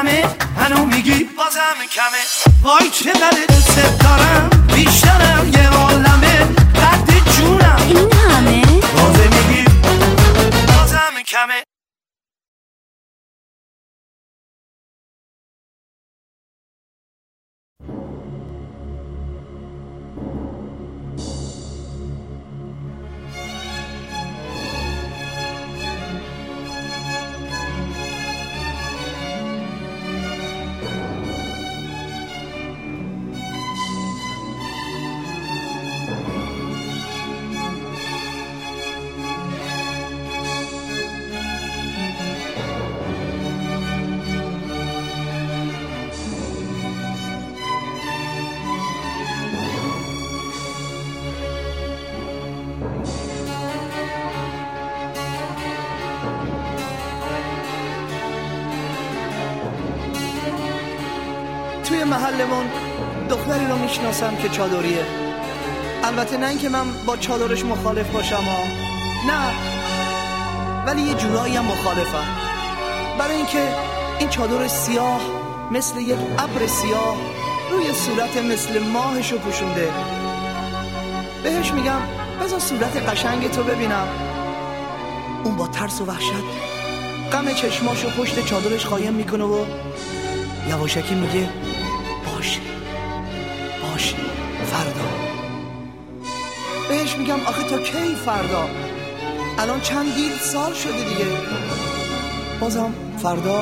کمه هنو میگی بازم کمه وای چقدر دوست دارم بیشترم یه عالمه قد جونم این همه بازم میگی بازم کمه توی محلمون دختری رو میشناسم که چادریه. البته نه اینکه من با چادرش مخالف باشم نه، ولی یه جورایی هم مخالفم. برای اینکه این چادر سیاه مثل یک ابر سیاه روی صورت مثل ماهشو پوشونده. بهش میگم بذار صورت قشنگ تو ببینم. اون با ترس و وحشت غم چشماشو پشت چادرش قایم میکنه و یواشکی میگه باشه فردا. بهش میگم آخه تا کی فردا؟ الان چندین سال شده دیگه. بازم فردا؟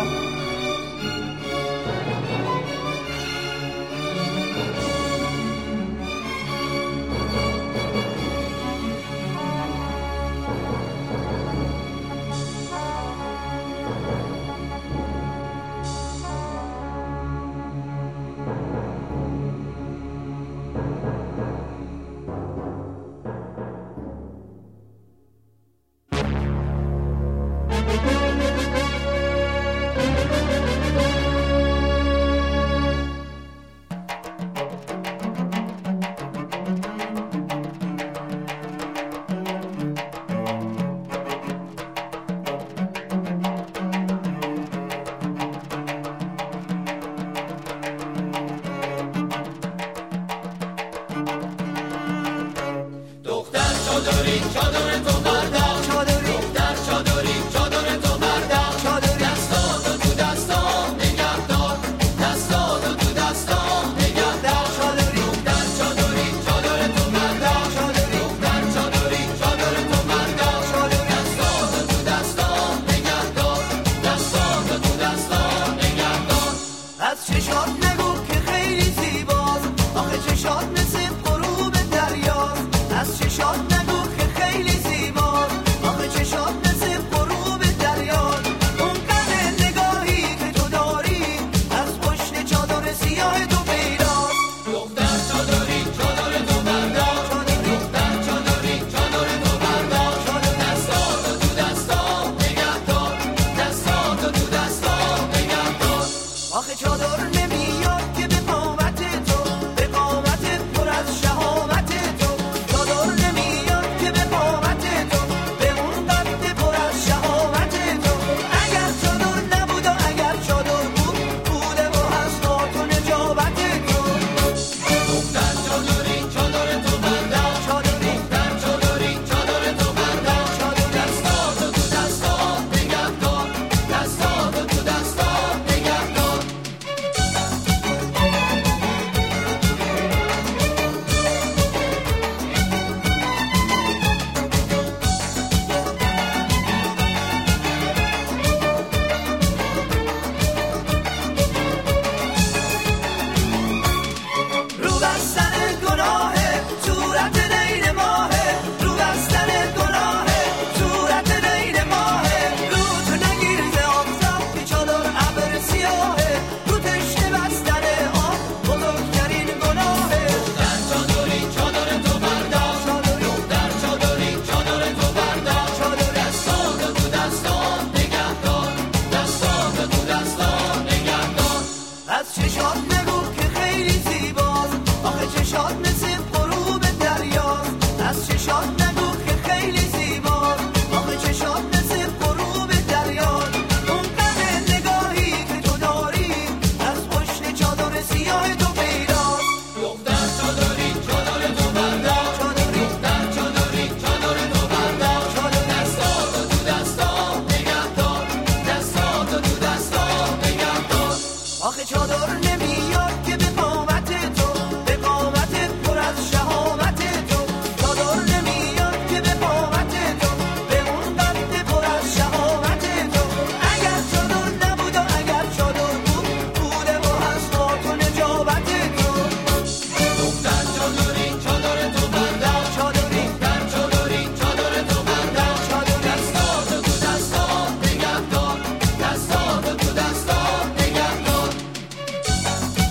آخه چادر نمیاد که به قامت تو، به قامت پر از شهامت تو. چادر نمیاد که به قامت تو، به اون قد پر از شهامت تو. اگر چادر نبود و اگر چادر بود، بوده و هست با تو نجابت تو. دختر چادری چادر تو بردم، چادری در چادری چادر تو بردم، چادر دستاتو تو دستات نگه دار، دستاتو تو دستات نگه دار.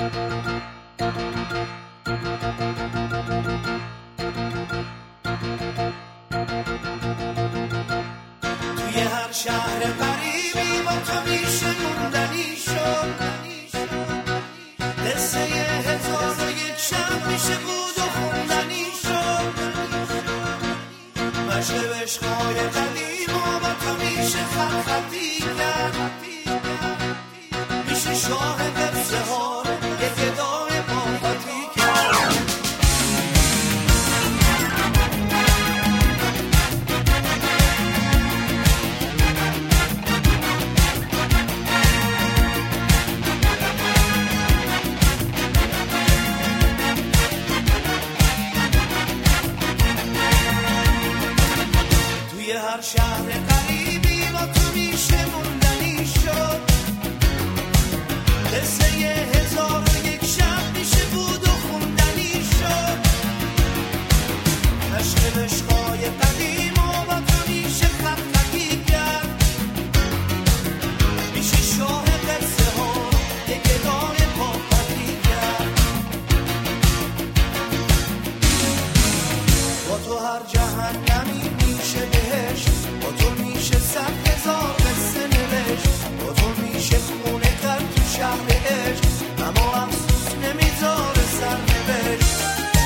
توی هر شهر غریبی با تو میشه موندنی شد قصه 1001 شب میشه بود و خوندنی شد مشق عشقای قدیم و با تو میشه خط خطی کرد میشه شاه قصه ها یک ادای پاپتی کرد هر شهر غریبی با تو میشه موندنی شد قصه 1001 شب میشه بود و خوندنی شد عشق عشقای قدیم و با تو میشه خط خطی کرد میشه شاه قصه ها یک ادای پاپتی کرد با تو هر جهنمی میشه بهش با تو میشه 100,000 قصه نوشت با تو میشه خونه کرد تو شهر عشق اما افسوس نمیذاره سرنوشت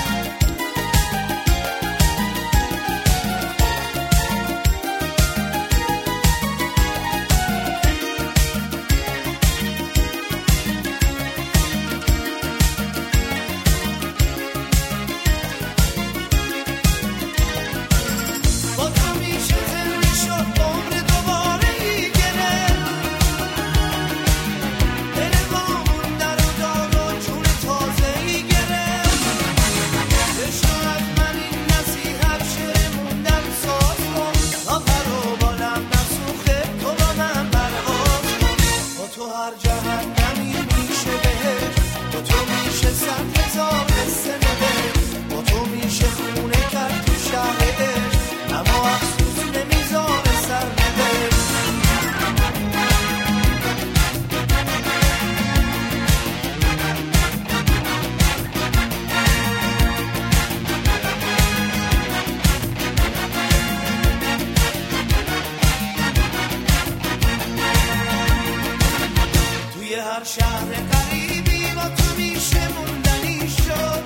هر شهر غریبی با تو میشه موندنی شد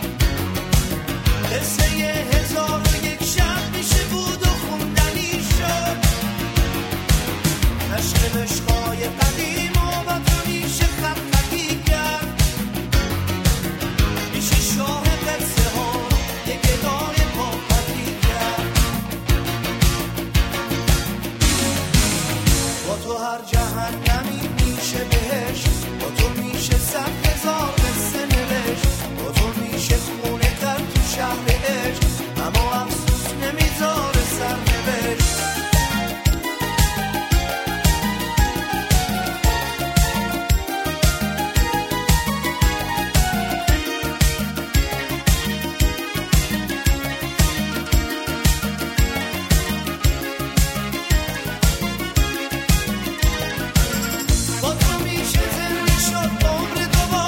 قصه 1001 شب میشه بود و خوندنی شد عشق عشقای قدیم و با تو میشه خط خطی کرد میشه شاه قصه ها یک ادای پاپتی کرد با تو هر جهنمی میشه بهش با تو میشه 100,000 قصه نوشت با تو میشه خونه کرد تو شهر عشق اما افسوس نمیذاره سرنوشت با تو میشه زنده شد عمر دوباره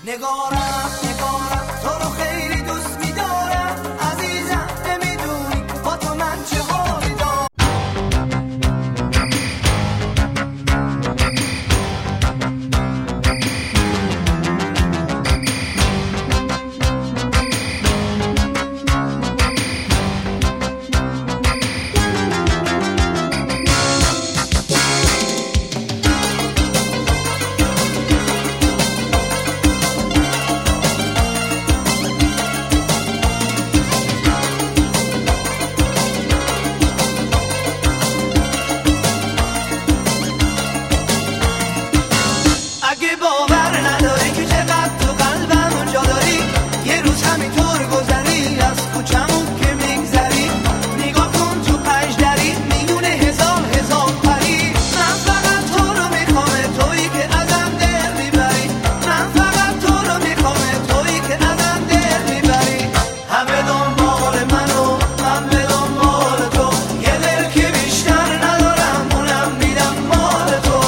نگارم تو رو خیلی دوست می‌دارم عزیزم، نمیدونی با تو من چه حالی دارم. اگه باور نداری که چقدر تو قلبم جا داری، یه روز همینطور گذری از کوچمون که میگذری، نگاه کن تو پنجدری میونه هزار پری. من فقط تو رو میخوام، تویی که ازم دل میبری. من فقط تو رو میخوام، تویی که ازم دل میبری. همه دنبال منو، من به دنبال تو، یه دل که بیشتر ندارم اونم میدم مال تو.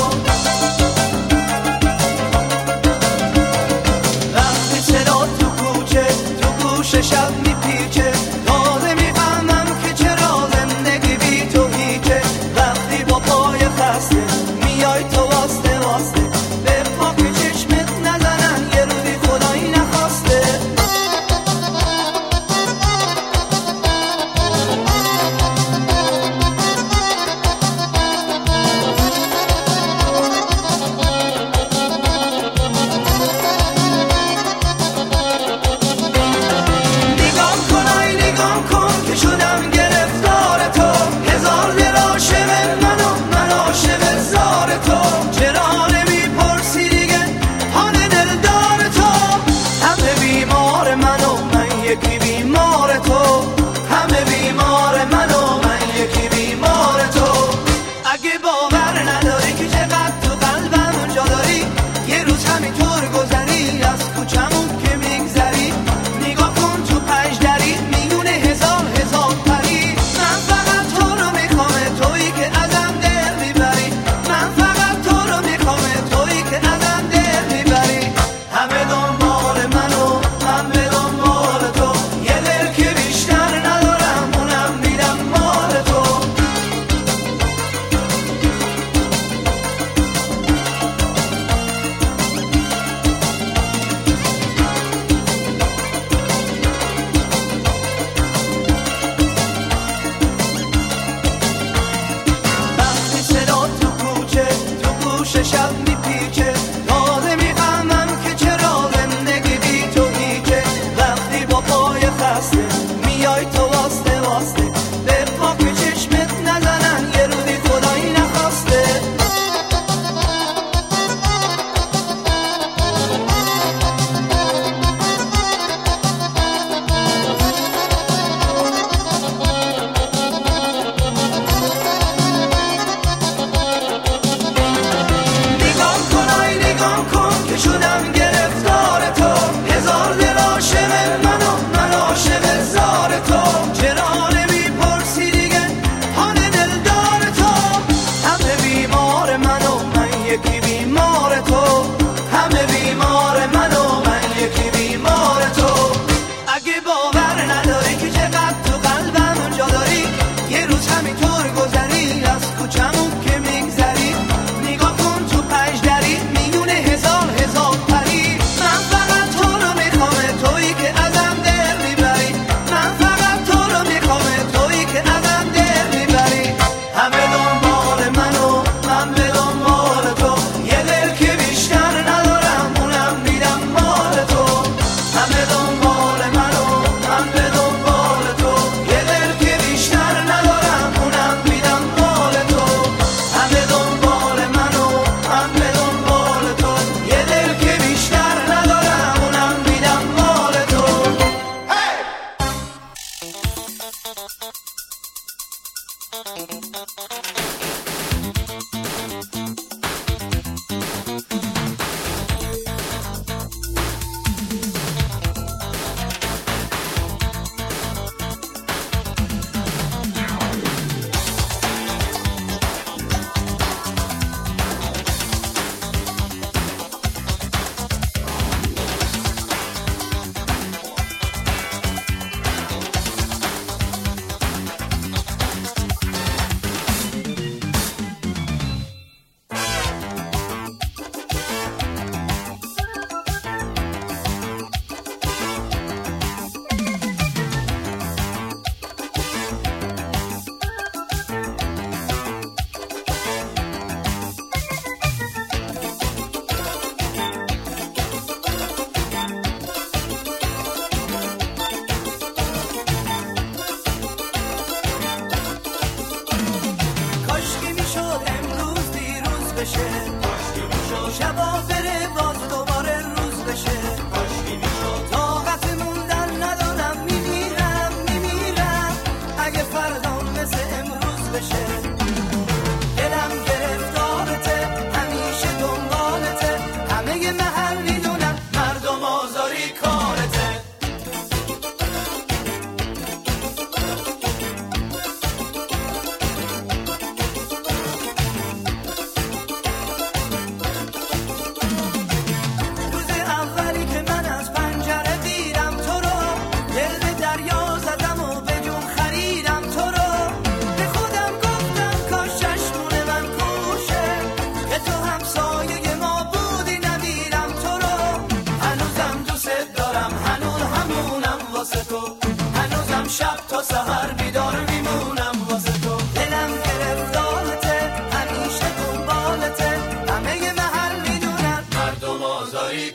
وقتی صدا تو کوچه تو گوش شب میپیچه، تازه میفهمم که چرا زندگی بی تو هیچه. وقتی با پای خسته میای تو واسه به پاک چشمت نزنن یه روزی خدایی نخواسته. نگام کن که شدم گرفتار تو، هزار دل عاشق من عاشق زار تو. چرا نمیپرسی دیگه حال دلدار تو؟ همه بیمار من یکی بیمار تو، همه بیمار من یکی بیمار تو. اگه باور نداری که چقدر تو قلبم جا داری، یه روز همینطور گذری از کوچمون که میگذری، نگاه کن تو پنجدری میونه هزار پری. من فقط تو رو میخوام، تویی که ازم دل میبری. من فقط تو رو میخوام، تویی که ازم دل میبری. همه دنبال منو، من به دنبال تو، یه دل که بیشتر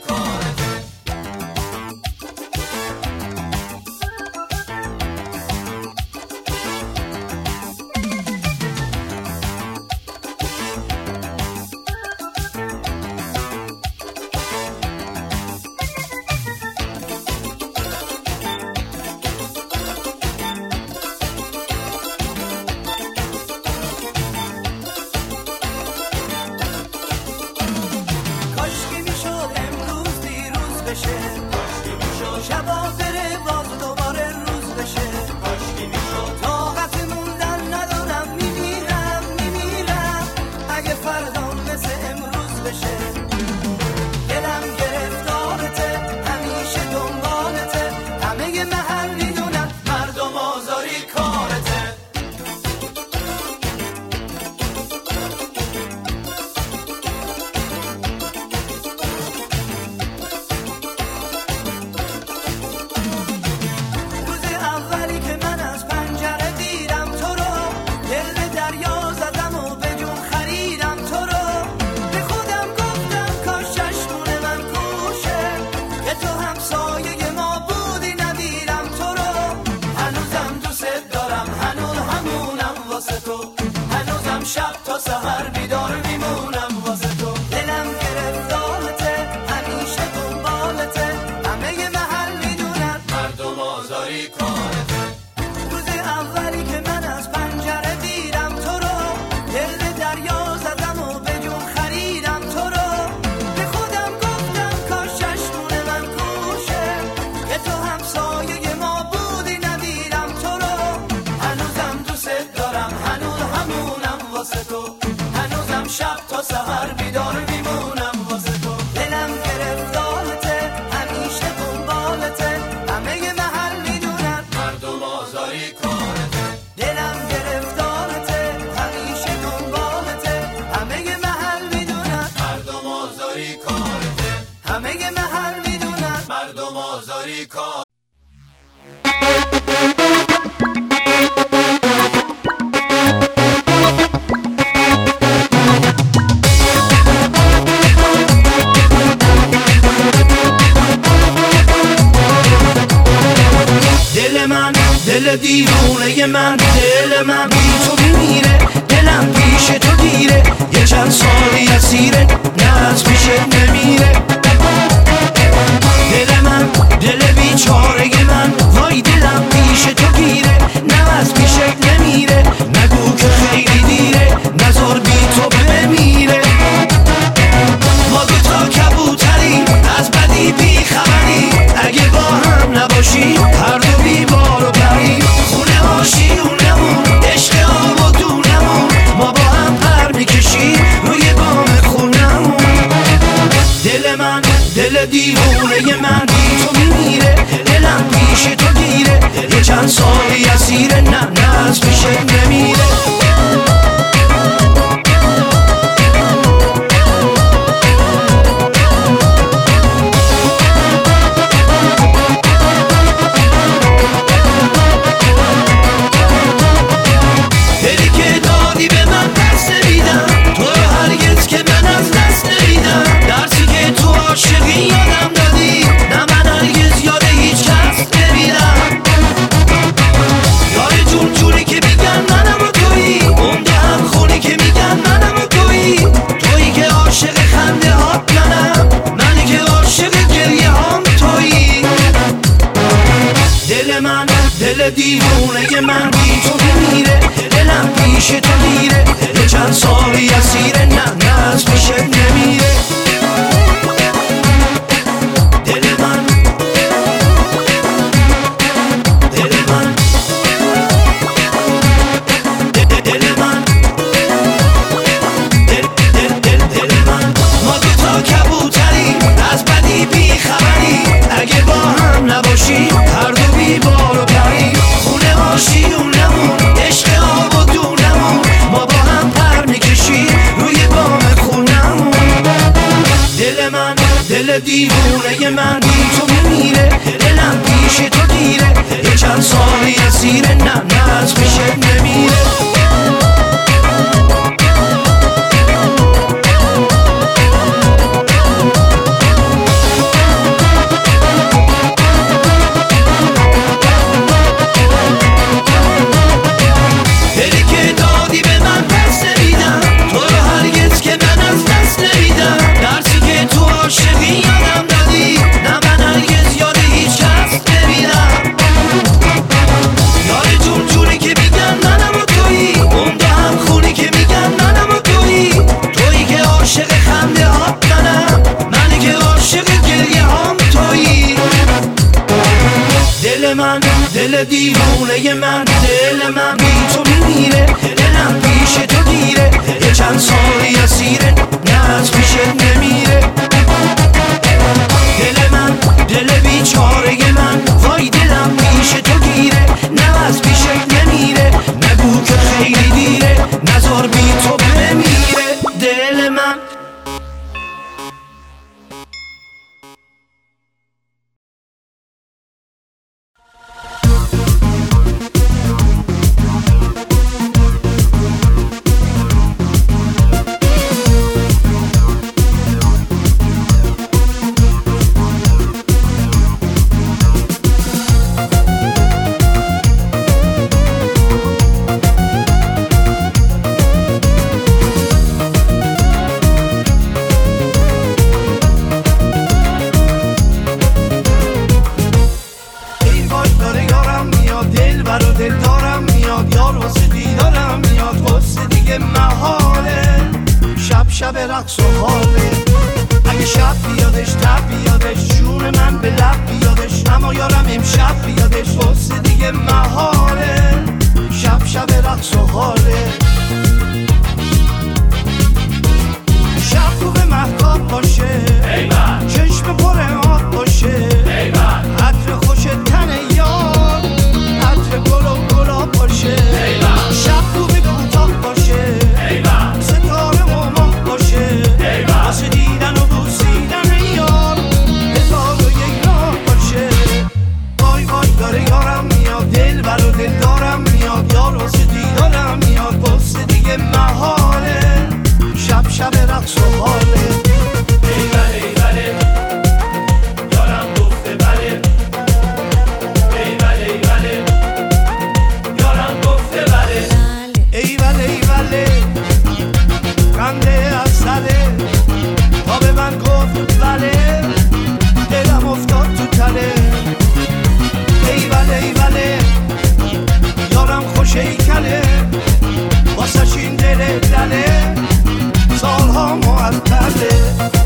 دل دیوونه من، دل من بی تو میمیره، دلم پیش تو دیره، یه چند سالی اسیره، نه از پیشت نمیره. دل من، دل بیچاره من، وای دلم پیش تو گیره، نه از پیشت نمیره، نگو که خیلی دیره، نذار بی تو بمیره. ما دوتا کبوتری از بدی بی خبری، اگه با هم نباشی هر دو بی بار و پری، خونه آشیونمون عشق آب و دونمون، ما با هم پر میکشی روی بام خونمون. دل من، دل دیوونه من بی تو میمیره، دلم پیش تو گیره، یه چند سالی اسیره، نه از پیشت نمیره. یادم دادی نه من هرگز یاد هیچ کس نمیرم، یار جون جونی که میگن منم و تویی، اون هم خونی که میگن منم و تویی، تویی که عاشق خنده هات منم، منی که عاشق گریه هام تویی. دل من، دل دیوونه من بی تو میمیره، دلم پیش تو گیره، یه چند سالی اسیره، نه از پیشت نمیره. هر دو بی بار و پری، خونه آشیونمون عشق آب و دونمون، ما با هم پر میکشی روی بام خونمون. دل من، دل دیوونه من بی تو میمیره، دلم پیش تو گیره، یه چند سالی اسیره، نه از پیشت نمیره. دل دیوونه من، دل من بی تو میمیره، دلم پیش تو گیره، یه چند سالی اسیره، نه از پیشت نمیره. دل من دل بیچاره من، وای دلم پیش تو گیره، نه از پیشت نمیره، نگو که خیلی دیره، نذار بی تو بمیره دل من. شب رقص و حاله، اگه شب بیادش تب بیادش، جون من به لب بیادش، اما یارم امشب بیادش، واسه دیگه محاله. شب رقص و حاله، شب خوب مهتاب باشه، چشم پر آب باشه، عطر خوش تن یار، عطر گل و گلاب باشه، شب خوب کوتاه باشه، ستاره و ماه باشه، واسه دیدن و بوسیدن یار، هزار و یک راه باشه. وای وای داره یارم میاد، دل برا دل دارم میاد، یار واسه دیدارم میاد، واسه دیگه محاله. شب رقص و حاله، ایوله یارم گفته بله، ایوله یارم گفته بله، ایوله خنده از سره، تا به من گفت بله، دلم افتاد تو تله، ایوله یارم خوش ایکله، واسش این دل دله، سالها معطله.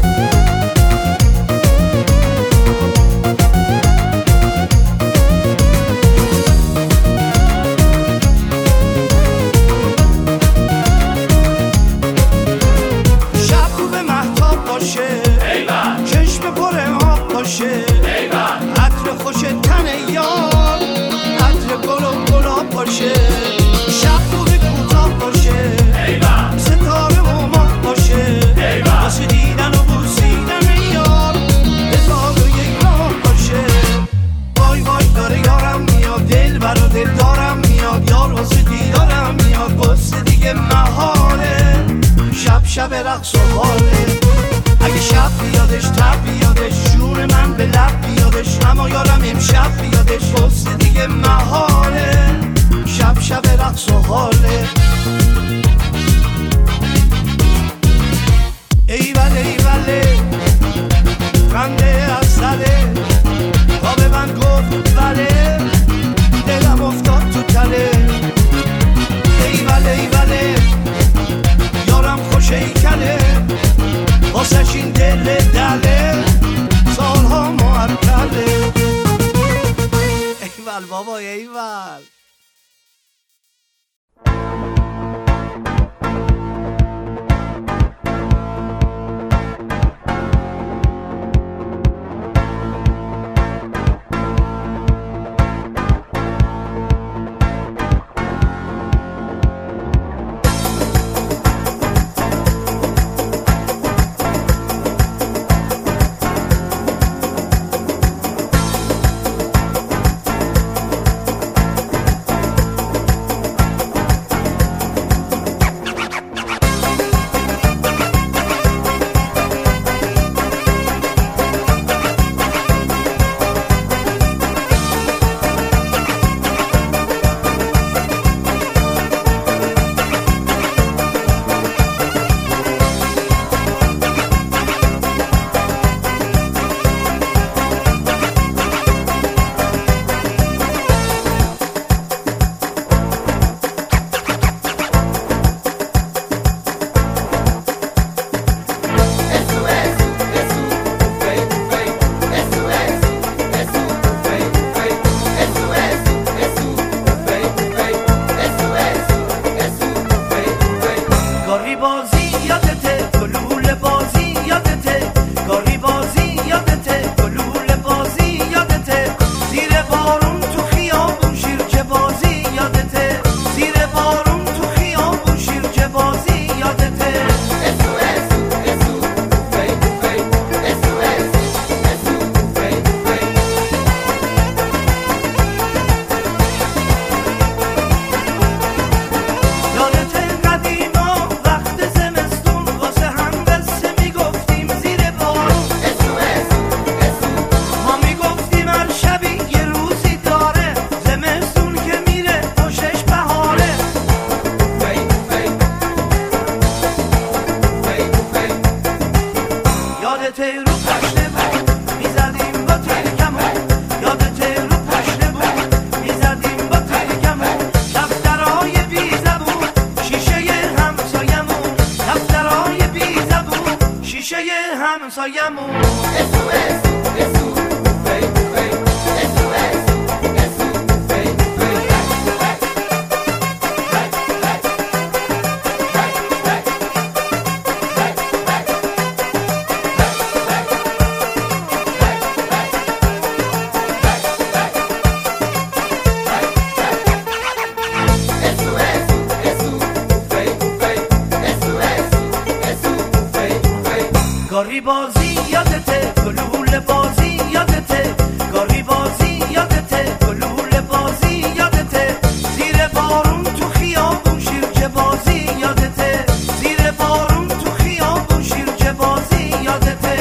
شب خوب مهتاب باشه، چشم پر آب باشه، عطر خوش تن یار، عطر گل و گلاب باشه، شب خوب کوتاه باشه، ستاره و ماه باشه، واسه دیدن و بوسیدن یار، هزار و یک راه باشه. وای وای داره یارم میاد، دل برا دل دارم میاد، یار واسه دیدارم میاد، واسه دیگه محاله. شب رقص و حاله، اگه شب بیادش تب بیادش، جون من به لب بیادش، اما یارم امشب بیادش، واسه دیگه محاله. شب رقص و حاله، ایوله خنده از سره، تا به من گفت بله، دلم افتاد تو تله، ایوله یارم خوش ایکله، واسش این دل دله، سالها معطله. ایول بابا ایول. بازی یادته، گلوله بازی یادته، گاری بازی یادته، گلوله بازی یادته، زیر بارون تو خیابون شیرجه بازی یادته، زیر بارون تو خیابون شیرجه بازی یادته.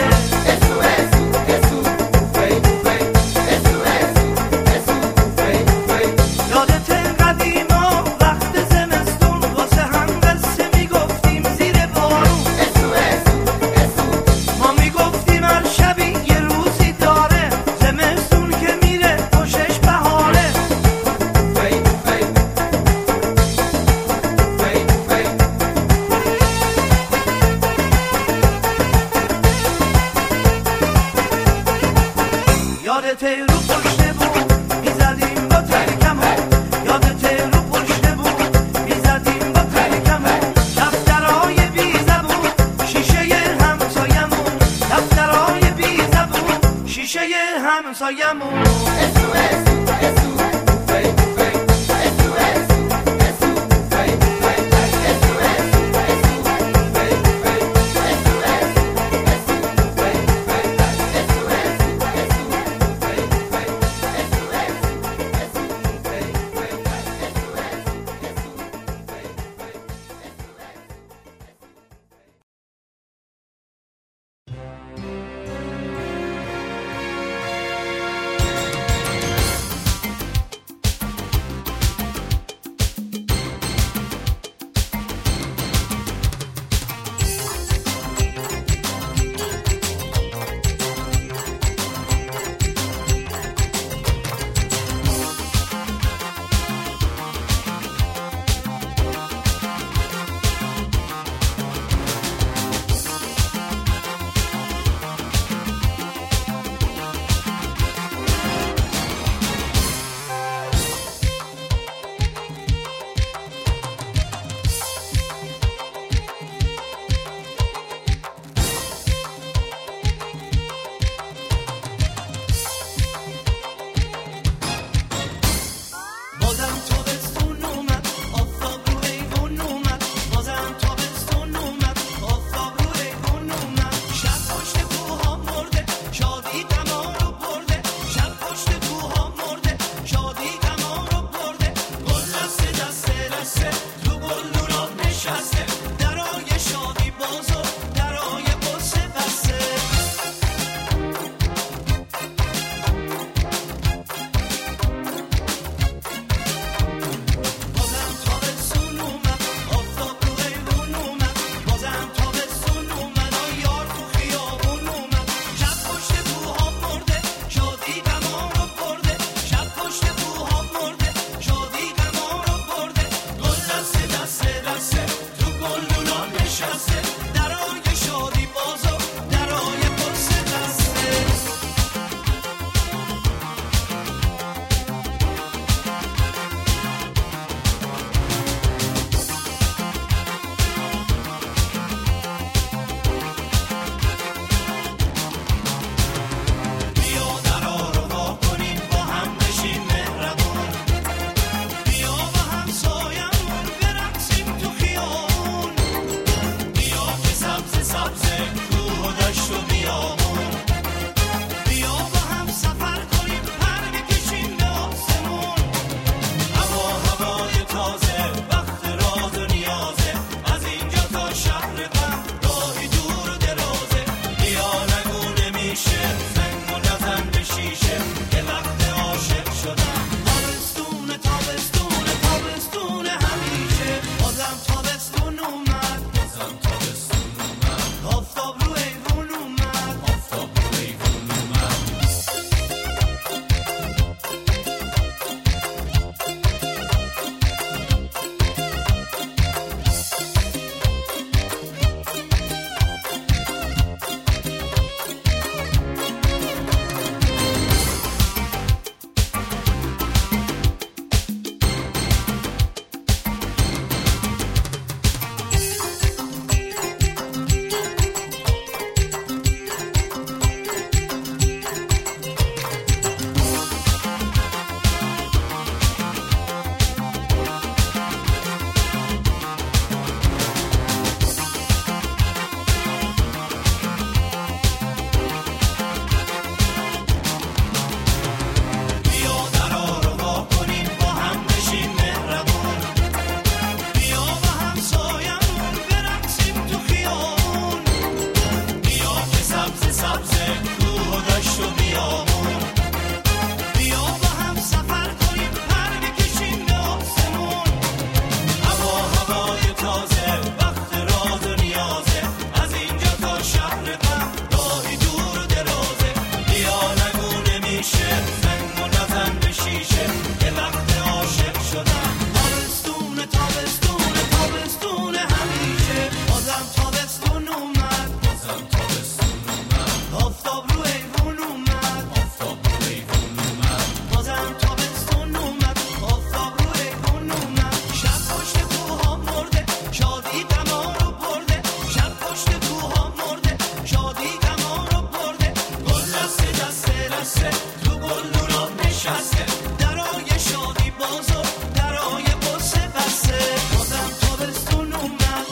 یادته رو پشت بود میزدیم با ترکمون، یادته رو پشت بود میزدیم با ترکمون، دفترهای بی زبون شیشه همسایمون، دفترهای بی زبون شیشه همسایمون. نشسته تو گلدونا نشسته درای شادی باز و درای قصه بسته بازم تابستون اومد.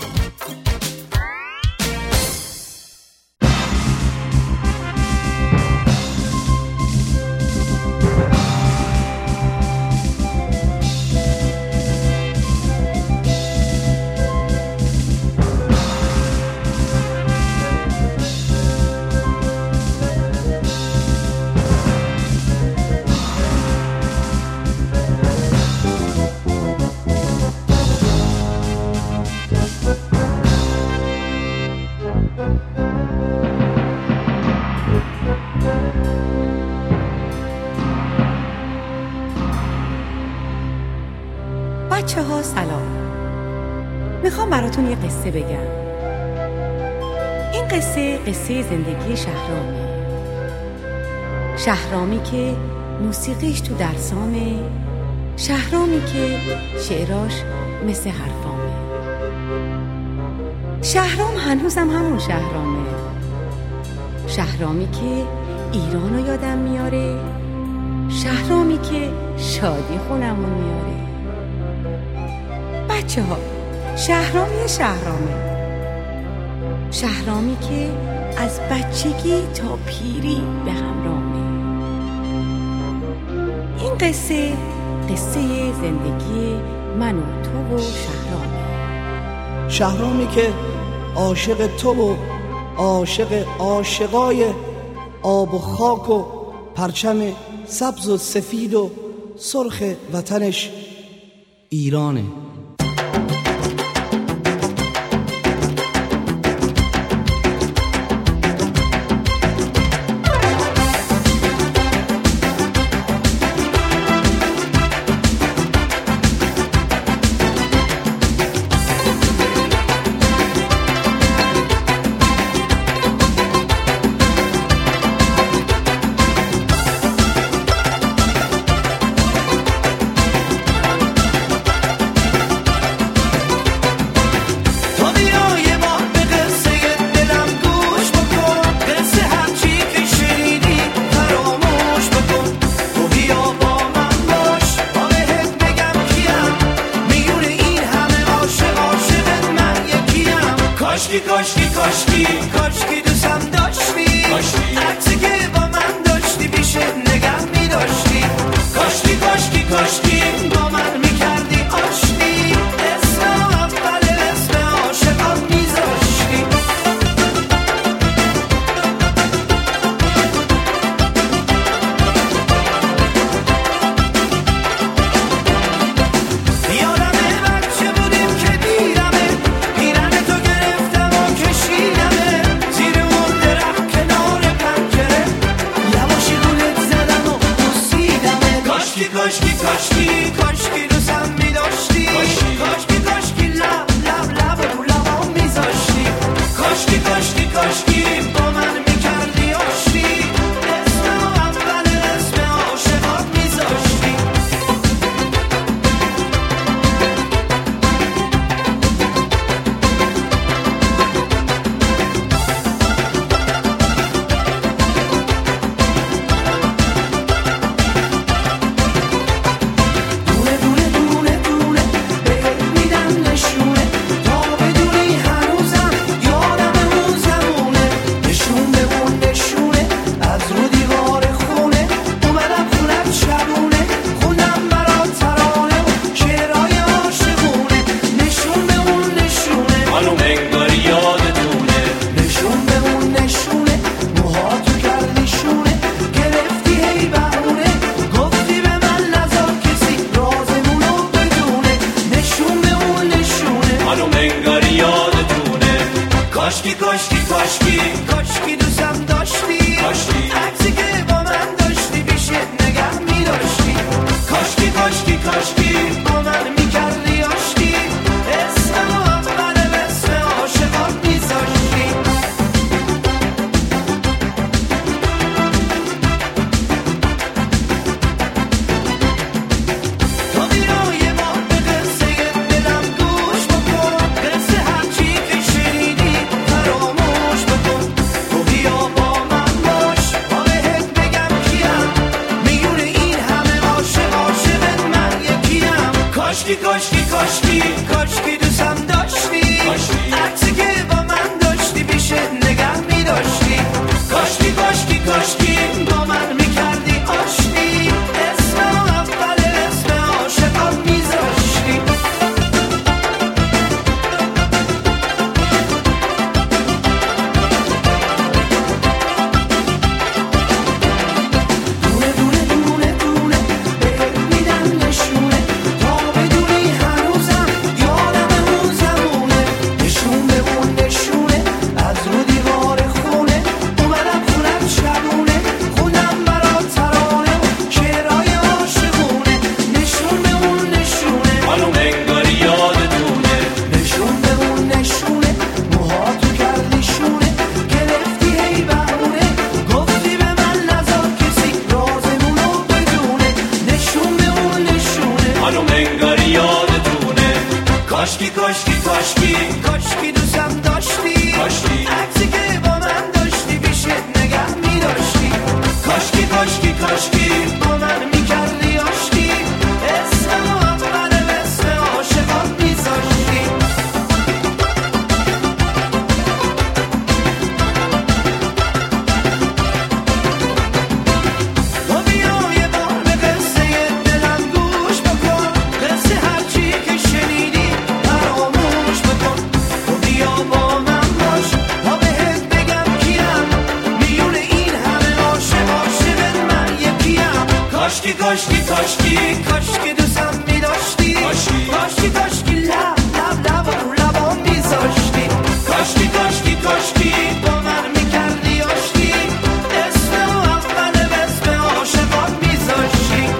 بچه‌ها سلام. میخوام براتون یه قصه بگم. این قصه زندگی شهرامه. شهرامی که موسیقیش تو درسامه، شهرامی که شعراش مثل حرفامه. شهرام هنوزم همون شهرامه. شهرامی که ایرانو یادم میاره، شهرامی که شادی خونمون میاره. بچه‌ها، شهرام یه شهرامی که از بچگی تا پیری به همراهه. این قصه زندگی من و تو و شهرامه. شهرامی که عاشق تو و عاشق عاشقای آب و خاک و پرچم سبز و سفید و سرخ وطنش ایرانه. کاشکی دوستم داشتی، عکسی که با من داشتی پیشت نگه می داشتی. کاشکی با من می کردی آشتی، اسم اول اسم عاشقان می زاشتی. یادمه بچه بودیم که دیدمه، پیرن تو گرفتم و کشیدمه زیر اون درخت کنار پنجره، یواشی گولت زدم و بوسیدمه. کاشکی دوستم می داشتی، کاشکی لب رو لبام می زاشتی. کاشکی با من می کردی آشتی، اسم اول اسم عاشقات می زاشتی. کاشکی کاشکی کاشکی کاشکی دوستم داشتی عکسی که با من داشتی پیش نگه می داشتی کاشکی کاشکی کاشکی با من می کردی آشتی اسم اول اسم عاشقان می زاشتی دونه دونه دونه دونه بهت میدم نشونه تا بدونی هنوزم یادم اون زمونه نشون به اون نشونه از رو دیوار خونه اومدم خونت شبونه خوندم برات ترانه و شعرهای عاشقونه نشون به اون نشونه خانوم انگاری یادتونه نشون به اون نشونه موهاتو کردی شونه گرفتی هی بهونه گفتی به من نذار کسی رازمونو بدونه نشون به اون نشونه خانوم انگاری یادتونه کاشکی کاشکی کاشکی کاشکی دوستم داشتی عکسی که با من داشتی پیشت نگه می داشتی کاشکی کاشکی کاشکی با من می کردی آشتی اسم اول اسم عاشقان می زاشتی تو بیا یه بار به قصه دلم گوش بکن قصه هرچی که شنیدی فراموش بکن تو بیا با من باش تا بهت بگم کیم میون این همه عاشق عاشقت من یکیم کاشکی کاشکی کاشکی کاشکی دوستم می داشتی کاشکی کاشکی لب لب لبام لبام می زاشتی کاشکی کاشکی کاشکی با من می کردی آشتی اسم اول اسم عاشقان می زاشتی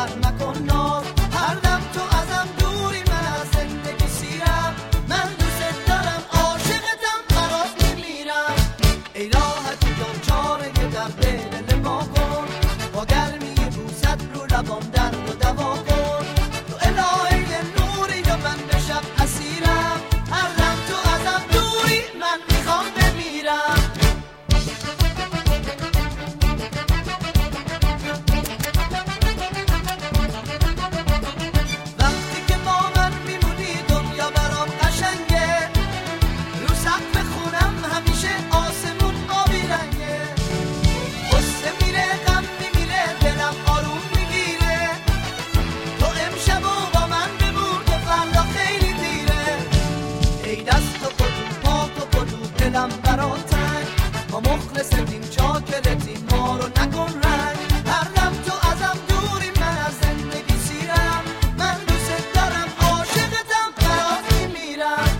من مکن ناز هر دم تو ازم دوری من از زندگی سیرم من دوست دارم عاشقتم برات میمیرم ای راحتی جان چاره در دل ما کن با گرمی بوست رو لبام درد و دوا کن تو الهه نوری و من به شب اسیرم هر دم تو ازم دوری من میخوام بمیرم وقتی که با من میمونی دنیا برام قشنگه رو سقف خونم همیشه آسمون آبی رنگه قصه میره غم میمیره دلم آروم میگیره تو امشب و با من بمون که فردا خیلی دیره ای دست و پدو پا و پدو دلم برات تنگ ما مخلصتیم چاکرتیم ما رو نکن رنگ هر دم تو ازم دوری من از زندگی سیرم من دوست دارم عاشقتم برات میمیرم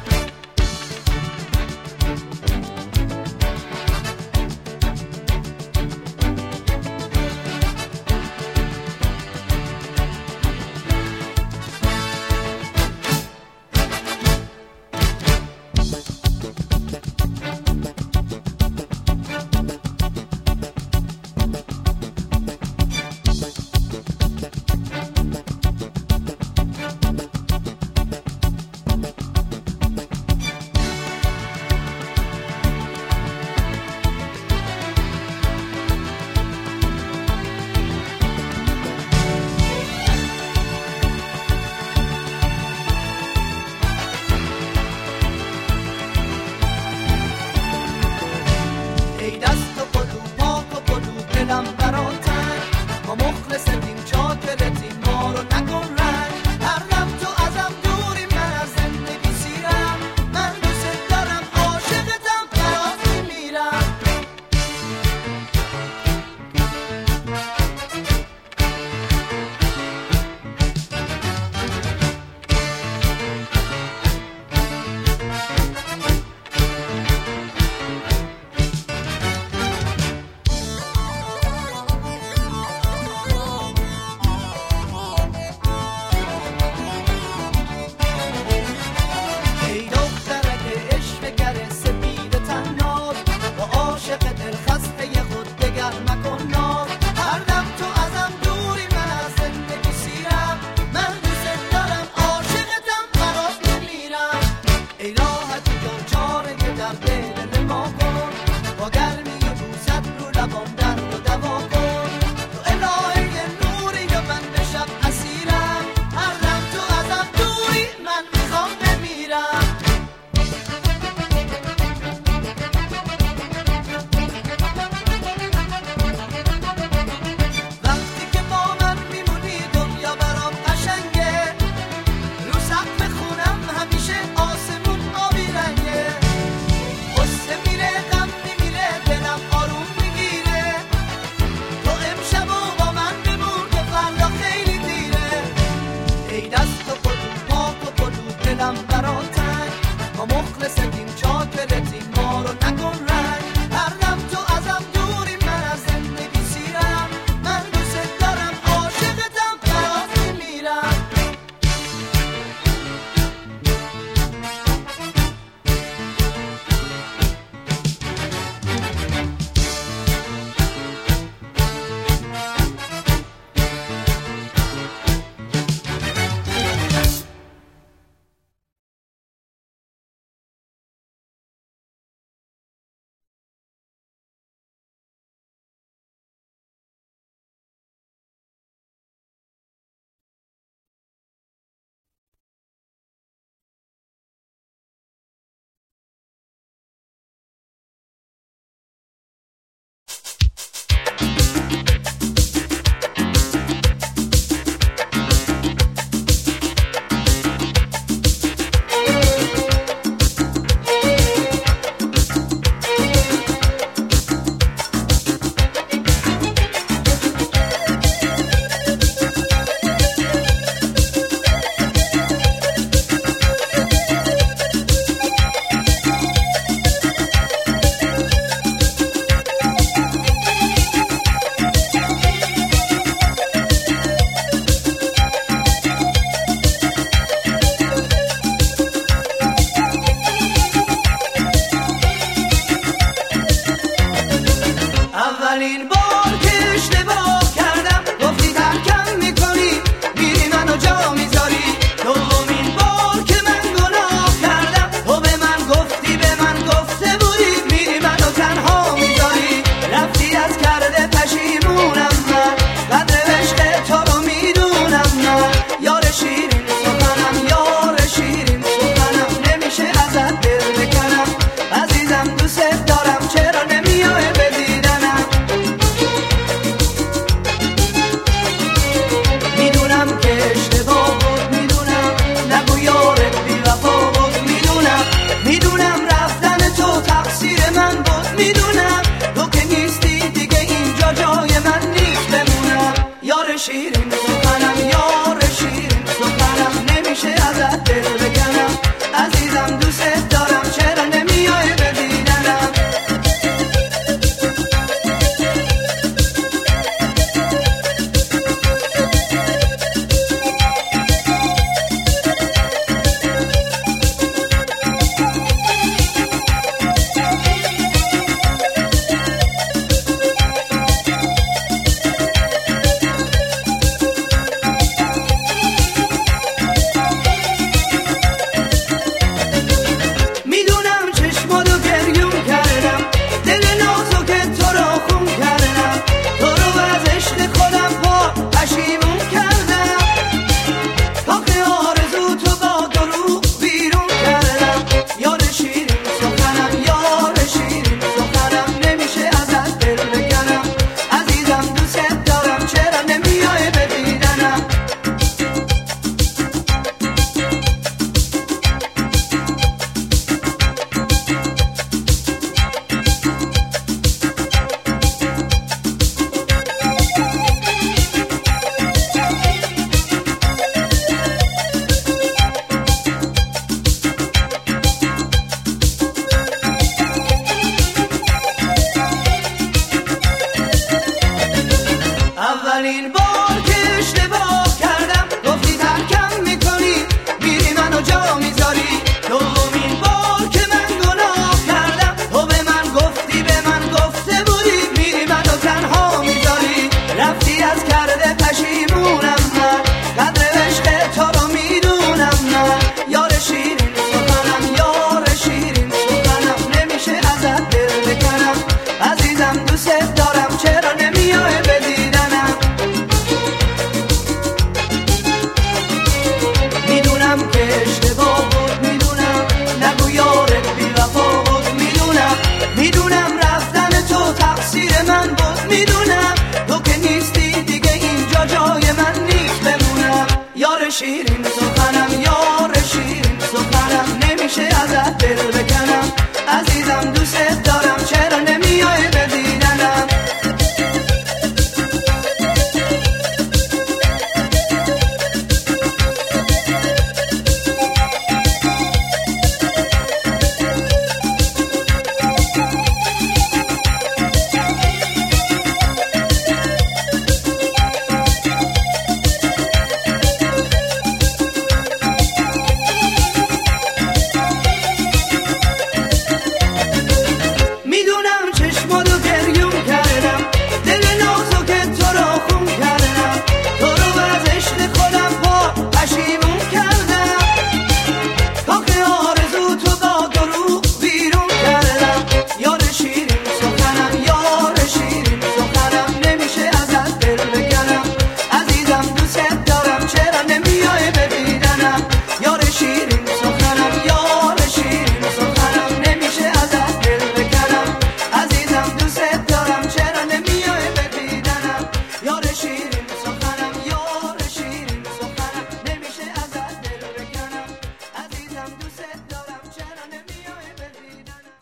اشتباه بود میدونم، نگو یارت بی وفا بود میدونم، میدونم رفتن تو تقصیر من بود میدونم، تو که نیستی دیگه اینجا جای من نیست بمونم. یار شیرین